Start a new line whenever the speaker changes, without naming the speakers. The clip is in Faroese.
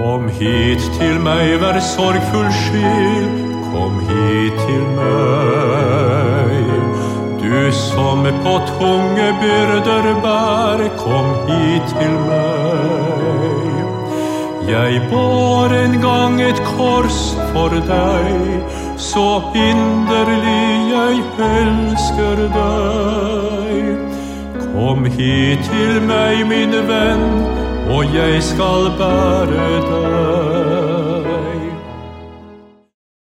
Kom hit till mig, vär sorgfull själ, kom hit till mig. Du som på tunga byrder bär, kom hit till mig. Jag bar en gång ett kors för dig, så innerlig jag älskar dig. Kom hit till mig min vän, och jag skall bära dig.